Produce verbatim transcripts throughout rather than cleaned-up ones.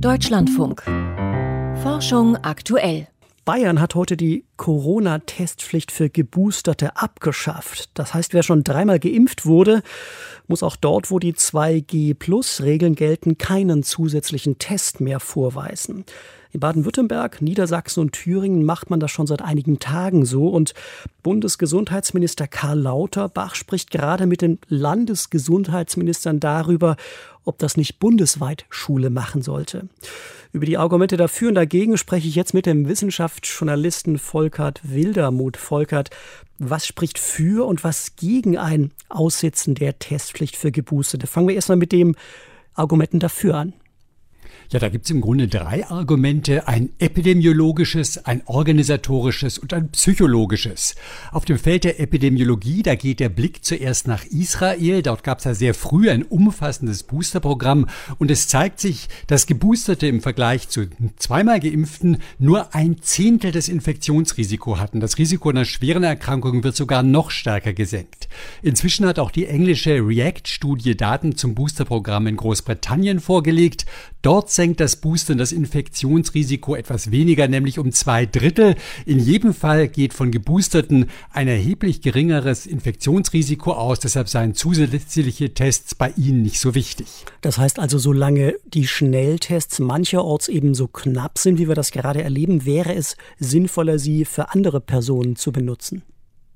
Deutschlandfunk. Forschung aktuell. Bayern hat heute die Corona-Testpflicht für Geboosterte abgeschafft. Das heißt, wer schon dreimal geimpft wurde, muss auch dort, wo die zwei G Plus Regeln gelten, keinen zusätzlichen Test mehr vorweisen. In Baden-Württemberg, Niedersachsen und Thüringen macht man das schon seit einigen Tagen so. Und Bundesgesundheitsminister Karl Lauterbach spricht gerade mit den Landesgesundheitsministern darüber, ob das nicht bundesweit Schule machen sollte. Über die Argumente dafür und dagegen spreche ich jetzt mit dem Wissenschaftsjournalisten Volkert Wildermuth. Volkert, was spricht für und was gegen ein Aussitzen der Testpflicht für Geboosterte? Fangen wir erstmal mit den Argumenten dafür an. Ja, da gibt es im Grunde drei Argumente, ein epidemiologisches, ein organisatorisches und ein psychologisches. Auf dem Feld der Epidemiologie, da geht der Blick zuerst nach Israel. Dort gab es ja sehr früh ein umfassendes Boosterprogramm und es zeigt sich, dass Geboosterte im Vergleich zu zweimal Geimpften nur ein Zehntel des Infektionsrisikos hatten. Das Risiko einer schweren Erkrankung wird sogar noch stärker gesenkt. Inzwischen hat auch die englische REACT-Studie Daten zum Boosterprogramm in Großbritannien vorgelegt. Dort senkt das Boostern das Infektionsrisiko etwas weniger, nämlich um zwei Drittel. In jedem Fall geht von Geboosterten ein erheblich geringeres Infektionsrisiko aus. Deshalb seien zusätzliche Tests bei ihnen nicht so wichtig. Das heißt also, solange die Schnelltests mancherorts eben so knapp sind, wie wir das gerade erleben, wäre es sinnvoller, sie für andere Personen zu benutzen.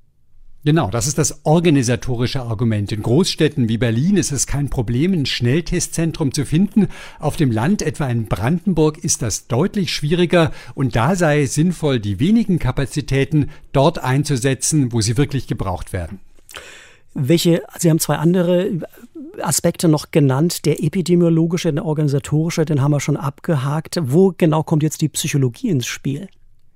Genau, das ist das organisatorische Argument. In Großstädten wie Berlin ist es kein Problem, ein Schnelltestzentrum zu finden. Auf dem Land, etwa in Brandenburg, ist das deutlich schwieriger. Und da sei es sinnvoll, die wenigen Kapazitäten dort einzusetzen, wo sie wirklich gebraucht werden. Welche, Sie haben zwei andere Aspekte noch genannt. Der epidemiologische, der organisatorische, den haben wir schon abgehakt. Wo genau kommt jetzt die Psychologie ins Spiel?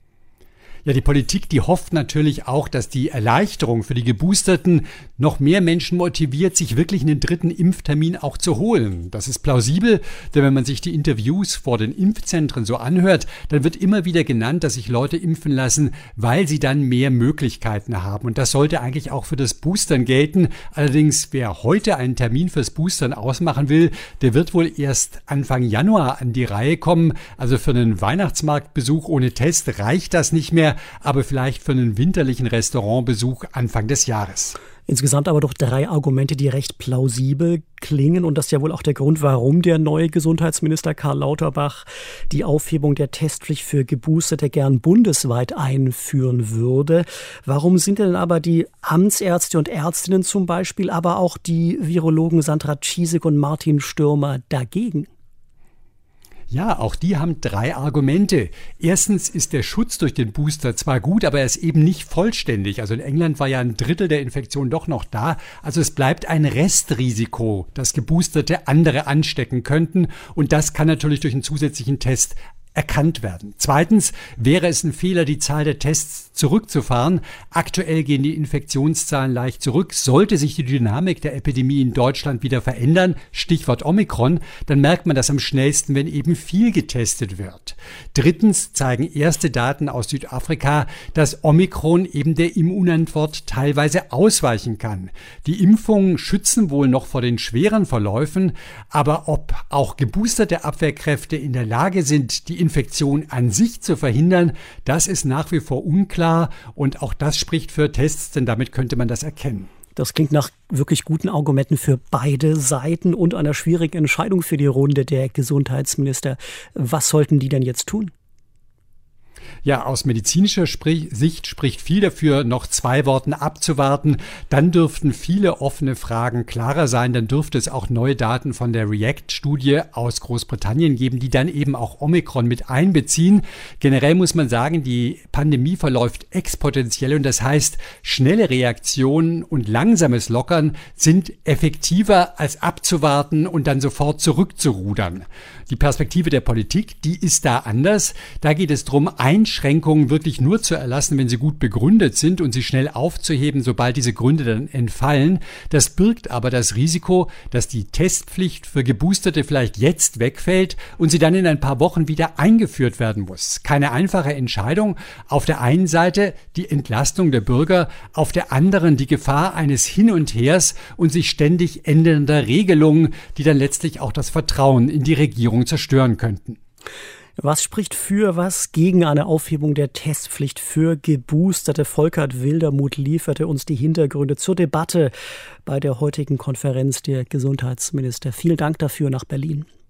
Ja, die Politik, die hofft natürlich auch, dass die Erleichterung für die Geboosterten noch mehr Menschen motiviert, sich wirklich einen dritten Impftermin auch zu holen. Das ist plausibel, denn wenn man sich die Interviews vor den Impfzentren so anhört, dann wird immer wieder genannt, dass sich Leute impfen lassen, weil sie dann mehr Möglichkeiten haben. Und das sollte eigentlich auch für das Boostern gelten. Allerdings, wer heute einen Termin fürs Boostern ausmachen will, der wird wohl erst Anfang Januar an die Reihe kommen. Also für einen Weihnachtsmarktbesuch ohne Test reicht das nicht mehr, aber vielleicht für einen winterlichen Restaurantbesuch Anfang des Jahres. Insgesamt aber doch drei Argumente, die recht plausibel klingen. Und das ist ja wohl auch der Grund, warum der neue Gesundheitsminister Karl Lauterbach die Aufhebung der Testpflicht für Geboosterte gern bundesweit einführen würde. Warum sind denn aber die Amtsärzte und Ärztinnen zum Beispiel, aber auch die Virologen Sandra Ciesek und Martin Stürmer dagegen? Ja, auch die haben drei Argumente. Erstens ist der Schutz durch den Booster zwar gut, aber er ist eben nicht vollständig. Also in England war ja ein Drittel der Infektion doch noch da. Also es bleibt ein Restrisiko, dass Geboosterte andere anstecken könnten. Und das kann natürlich durch einen zusätzlichen Test erkannt werden. Zweitens wäre es ein Fehler, die Zahl der Tests zurückzufahren. Aktuell gehen die Infektionszahlen leicht zurück. Sollte sich die Dynamik der Epidemie in Deutschland wieder verändern, Stichwort Omikron, dann merkt man das am schnellsten, wenn eben viel getestet wird. Drittens zeigen erste Daten aus Südafrika, dass Omikron eben der Immunantwort teilweise ausweichen kann. Die Impfungen schützen wohl noch vor den schweren Verläufen, aber ob auch geboosterte Abwehrkräfte in der Lage sind, die Infektion an sich zu verhindern, das ist nach wie vor unklar und auch das spricht für Tests, denn damit könnte man das erkennen. Das klingt nach wirklich guten Argumenten für beide Seiten und einer schwierigen Entscheidung für die Runde der Gesundheitsminister. Was sollten die denn jetzt tun? Ja, aus medizinischer Sprich- Sicht spricht viel dafür, noch zwei Wochen abzuwarten. Dann dürften viele offene Fragen klarer sein. Dann dürfte es auch neue Daten von der REACT-Studie aus Großbritannien geben, die dann eben auch Omikron mit einbeziehen. Generell muss man sagen, die Pandemie verläuft exponentiell und das heißt, schnelle Reaktionen und langsames Lockern sind effektiver als abzuwarten und dann sofort zurückzurudern. Die Perspektive der Politik, die ist da anders. Da geht es darum, Einschränkungen wirklich nur zu erlassen, wenn sie gut begründet sind und sie schnell aufzuheben, sobald diese Gründe dann entfallen. Das birgt aber das Risiko, dass die Testpflicht für Geboosterte vielleicht jetzt wegfällt und sie dann in ein paar Wochen wieder eingeführt werden muss. Keine einfache Entscheidung. Auf der einen Seite die Entlastung der Bürger, auf der anderen die Gefahr eines Hin und Hers und sich ständig ändernder Regelungen, die dann letztlich auch das Vertrauen in die Regierung zerstören könnten. Was spricht für, was gegen eine Aufhebung der Testpflicht für Geboosterte? Volkert Wildermuth lieferte uns die Hintergründe zur Debatte bei der heutigen Konferenz der Gesundheitsminister. Vielen Dank dafür nach Berlin.